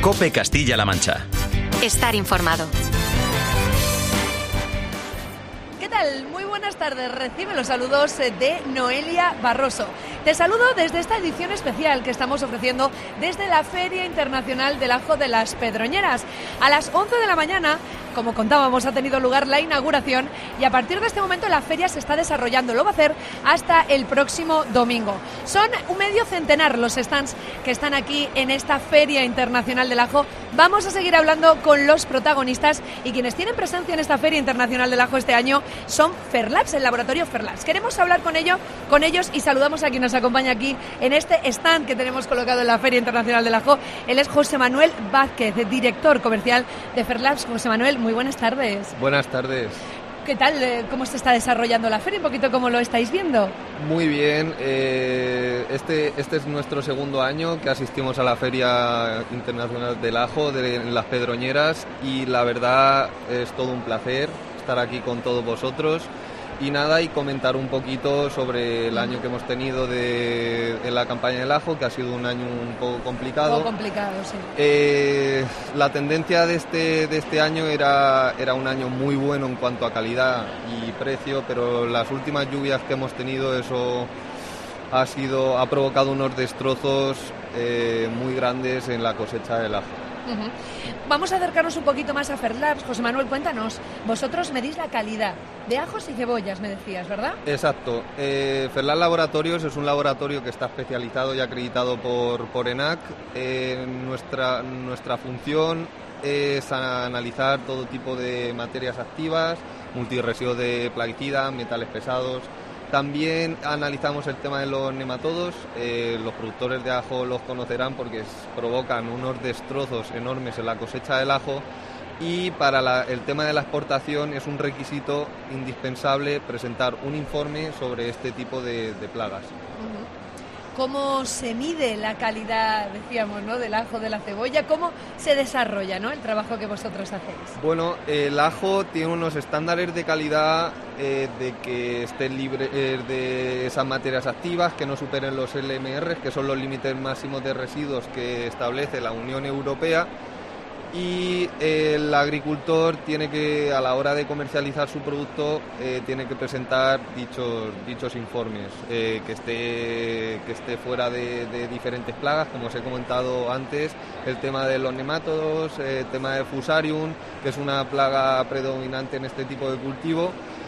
COPE Castilla-La Mancha. Estar informado. ¿Qué tal? Muy buenas tardes. Recibe los saludos de Noelia Barroso. Te saludo desde esta edición especial que estamos ofreciendo desde la Feria Internacional del Ajo de las Pedroñeras. A las 11 de la mañana, como contábamos, ha tenido lugar la inauguración y a partir de este momento la feria se está desarrollando. Lo va a hacer hasta el próximo domingo. Son un medio centenar los stands que están aquí en esta Feria Internacional del Ajo. Vamos a seguir hablando con los protagonistas y quienes tienen presencia en esta Feria Internacional del Ajo este año son Ferlabs, el laboratorio Ferlabs. Queremos hablar con ellos y saludamos a quien nos acompaña aquí en este stand que tenemos colocado en la Feria Internacional del Ajo. Él es José Manuel Vázquez, director comercial de Ferlabs. José Manuel, muy buenas tardes. Buenas tardes. ¿Qué tal? ¿Cómo se está desarrollando la feria? Un poquito cómo lo estáis viendo. Muy bien. Este es nuestro segundo año que asistimos a la Feria Internacional del Ajo en Las Pedroñeras y la verdad es todo un placer estar aquí con todos vosotros y comentar un poquito sobre el año que hemos tenido en la campaña del ajo, que ha sido un año un poco complicado. Un poco complicado, sí. La tendencia de este año era un año muy bueno en cuanto a calidad y precio, pero las últimas lluvias que hemos tenido, eso ha provocado unos destrozos muy grandes en la cosecha del ajo. Uh-huh. Vamos a acercarnos un poquito más a Ferlabs. José Manuel, cuéntanos, vosotros medís la calidad de ajos y cebollas, me decías, ¿verdad? Exacto. Ferlabs Laboratorios es un laboratorio que está especializado y acreditado por ENAC. Nuestra función es analizar todo tipo de materias activas, multirresiduos de plaguicidas, metales pesados. También analizamos el tema de los nematodos. Los productores de ajo los conocerán porque provocan unos destrozos enormes en la cosecha del ajo y para el tema de la exportación es un requisito indispensable presentar un informe sobre este tipo de plagas. Uh-huh. ¿Cómo se mide la calidad, decíamos, ¿no?, del ajo, de la cebolla? ¿Cómo se desarrolla, ¿no?, el trabajo que vosotros hacéis? Bueno, el ajo tiene unos estándares de calidad de que estén libres de esas materias activas, que no superen los LMR, que son los límites máximos de residuos que establece la Unión Europea. Y el agricultor tiene que, a la hora de comercializar su producto, tiene que presentar dichos informes, que esté fuera de diferentes plagas, como os he comentado antes, el tema de los nemátodos, el tema de Fusarium, que es una plaga predominante en este tipo de cultivo,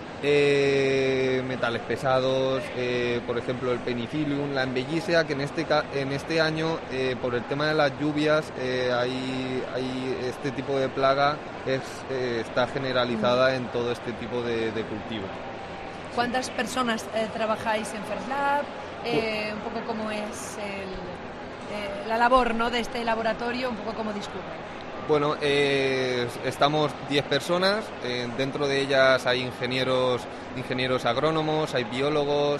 metales pesados, por ejemplo el penicillium, la embellicea, que en este año por el tema de las lluvias hay este tipo de plaga está generalizada en todo este tipo de cultivo. ¿Cuántas personas trabajáis en Ferlabs? Un poco cómo es la labor, ¿no?, de este laboratorio, un poco cómo discurre. Bueno, estamos 10 personas, dentro de ellas hay ingenieros agrónomos, hay biólogos,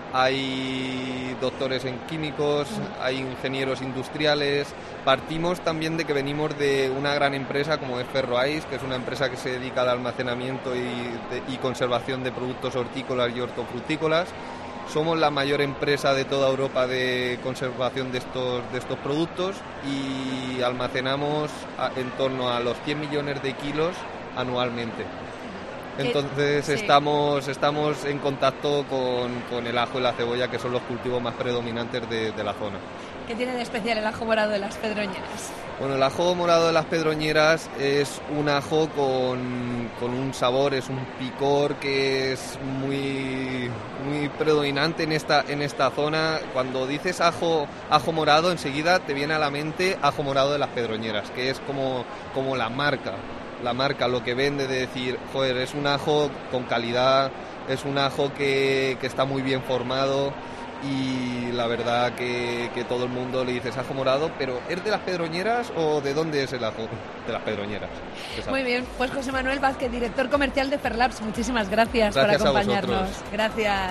hay doctores en químicos, hay ingenieros industriales. Partimos también de que venimos de una gran empresa como es Ferroais, que es una empresa que se dedica al almacenamiento y conservación de productos hortícolas y hortofrutícolas. Somos la mayor empresa de toda Europa de conservación de estos productos y almacenamos en torno a los 100 millones de kilos anualmente. Entonces sí. estamos en contacto con el ajo y la cebolla, que son los cultivos más predominantes de la zona. ¿Qué tiene de especial el ajo morado de las Pedroñeras? Bueno, el ajo morado de las Pedroñeras es un ajo con un sabor, es un picor que es muy, muy predominante en esta zona. Cuando dices ajo morado, enseguida te viene a la mente ajo morado de las Pedroñeras, que es como la marca, lo que vende, de decir, joder, es un ajo con calidad, es un ajo que está muy bien formado. Y la verdad que todo el mundo le dice ajo morado, pero ¿es de las Pedroñeras o de dónde es el ajo? De las Pedroñeras. Muy bien, pues José Manuel Vázquez, director comercial de Ferlabs, muchísimas gracias por acompañarnos. Gracias.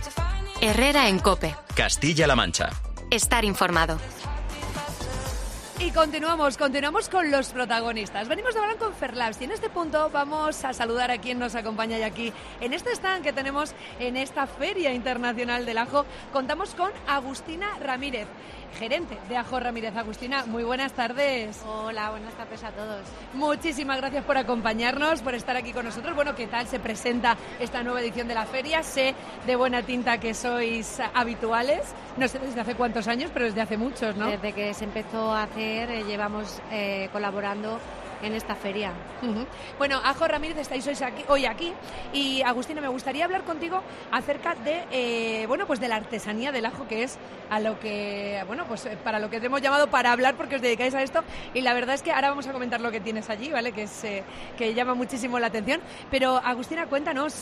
Herrera en COPE. Castilla-La Mancha. Estar informado. Y continuamos con los protagonistas. Venimos de hablar con Ferlabs y en este punto vamos a saludar a quien nos acompaña y aquí. En este stand que tenemos en esta Feria Internacional del Ajo, contamos con Agustina Ramírez, gerente de Ajo Ramírez. Agustina, muy buenas tardes. Hola, buenas tardes a todos. Muchísimas gracias por acompañarnos, por estar aquí con nosotros. Bueno, ¿qué tal se presenta esta nueva edición de la feria? Sé de buena tinta que sois habituales, no sé desde hace cuántos años, pero desde hace muchos, ¿no? Desde que se empezó a hacer, llevamos colaborando en esta feria. Bueno, Ajo Ramírez, estáis hoy aquí y Agustina, me gustaría hablar contigo acerca de pues de la artesanía del ajo, que es a lo que para lo que te hemos llamado para hablar, porque os dedicáis a esto, y la verdad es que ahora vamos a comentar lo que tienes allí, ¿vale? Que llama muchísimo la atención. Pero Agustina, cuéntanos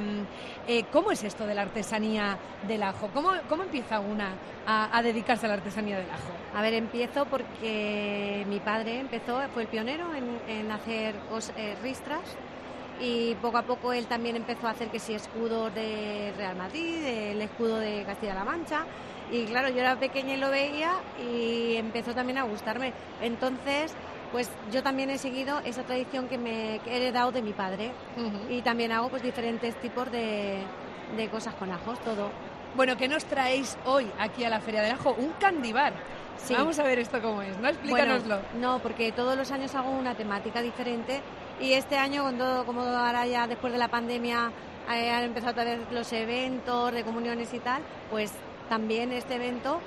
cómo es esto de la artesanía del ajo, cómo empieza una a dedicarse a la artesanía del ajo. A ver, empiezo porque mi padre fue el pionero en hacer ristras, y poco a poco él también empezó a hacer que sí, escudos de Real Madrid, el escudo de Castilla-La Mancha, y claro, yo era pequeña y lo veía y empezó también a gustarme. Entonces, pues yo también he seguido esa tradición que he heredado de mi padre, y también hago pues diferentes tipos de cosas con ajos, todo. Bueno, ¿qué nos traéis hoy aquí a la Feria del Ajo? Un candy bar. Sí. Vamos a ver esto cómo es, ¿no? Explícanoslo. Bueno, no, porque todos los años hago una temática diferente, y este año, con todo, como ahora ya después de la pandemia han empezado a ver los eventos de comuniones y tal, pues también este evento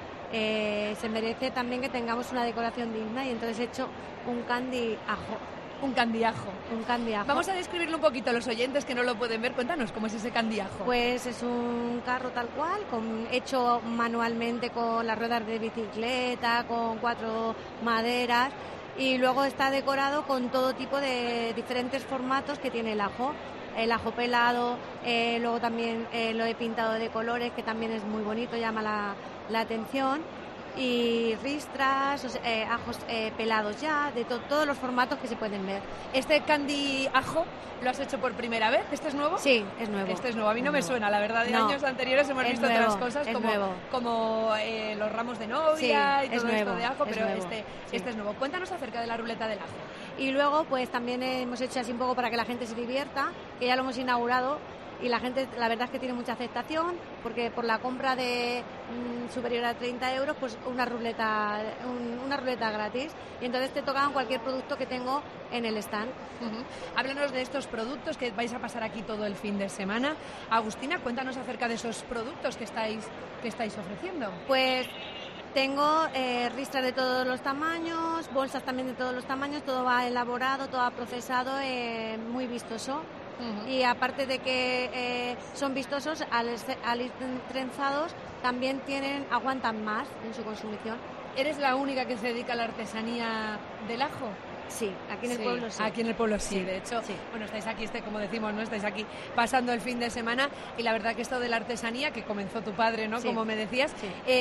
se merece también que tengamos una decoración digna, y entonces he hecho un candy ajo. Un candiajo. Un candiajo. Vamos a describirlo un poquito a los oyentes que no lo pueden ver. Cuéntanos, ¿cómo es ese candiajo? Pues es un carro tal cual, hecho manualmente con las ruedas de bicicleta, con 4 maderas, y luego está decorado con todo tipo de diferentes formatos que tiene el ajo pelado, luego también lo he pintado de colores, que también es muy bonito, llama la atención. Y ristras, ajos pelados ya, de todos los formatos que se pueden ver. ¿Este candy ajo lo has hecho por primera vez? ¿Este es nuevo? Sí, es nuevo. Este es nuevo. A mí no me suena, la verdad. De años anteriores hemos visto otras cosas como los ramos de novia y todo esto de ajo, pero este es nuevo. Cuéntanos acerca de la ruleta del ajo. Y luego pues también hemos hecho así un poco para que la gente se divierta, que ya lo hemos inaugurado. Y la gente, la verdad es que tiene mucha aceptación, porque por la compra de superior a 30 euros, pues una ruleta gratis. Y entonces te tocan cualquier producto que tengo en el stand. Háblanos de estos productos que vais a pasar aquí todo el fin de semana. Agustina, cuéntanos acerca de esos productos que estáis ofreciendo. Pues tengo ristras de todos los tamaños, bolsas también de todos los tamaños, todo va elaborado, todo va procesado, muy vistoso. Y aparte de que son vistosos, al ir trenzados también aguantan más en su consumición. ¿Eres la única que se dedica a la artesanía del ajo? Sí, aquí en el pueblo sí. Aquí en el pueblo sí, de hecho, bueno, estáis aquí, como decimos, ¿no? Estáis aquí pasando el fin de semana, y la verdad que esto de la artesanía, que comenzó tu padre, ¿no? Sí. Como me decías,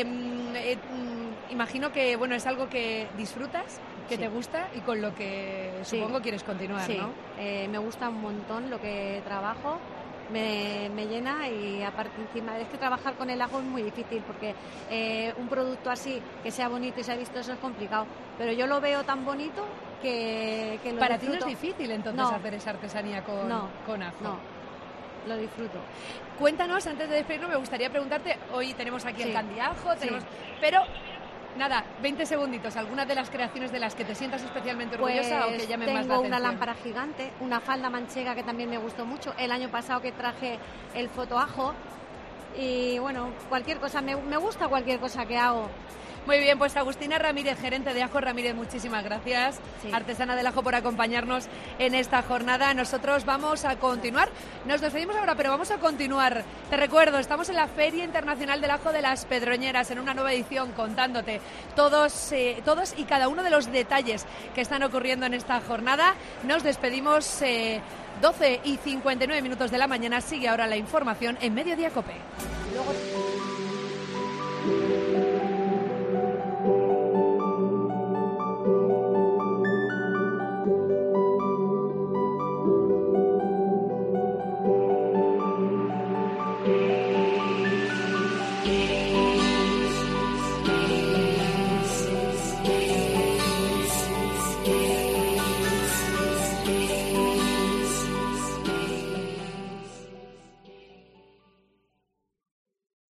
imagino que, bueno, es algo que disfrutas, que te gusta y con lo que supongo quieres continuar, ¿no? Me gusta un montón lo que trabajo. Me llena, y aparte encima es que trabajar con el ajo es muy difícil, porque un producto así que sea bonito y sea vistoso es complicado, pero yo lo veo tan bonito que lo para disfruto. ti no es difícil entonces hacer esa artesanía con ajo. No, lo disfruto. Cuéntanos, antes de despedirnos, me gustaría preguntarte, hoy tenemos aquí el candiajo, pero nada, 20 segunditos, algunas de las creaciones de las que te sientas especialmente orgullosa o que llamen más la atención. Tengo una lámpara gigante, una falda manchega que también me gustó mucho, el año pasado que traje el fotoajo, y bueno, cualquier cosa, me gusta cualquier cosa que hago. Muy bien, pues Agustina Ramírez, gerente de Ajo Ramírez, muchísimas gracias, artesana del ajo, por acompañarnos en esta jornada. Nosotros vamos a continuar, nos despedimos ahora, pero vamos a continuar. Te recuerdo, estamos en la Feria Internacional del Ajo de las Pedroñeras, en una nueva edición, contándote todos y cada uno de los detalles que están ocurriendo en esta jornada. Nos despedimos 12:59 de la mañana, sigue ahora la información en Mediodía COPE.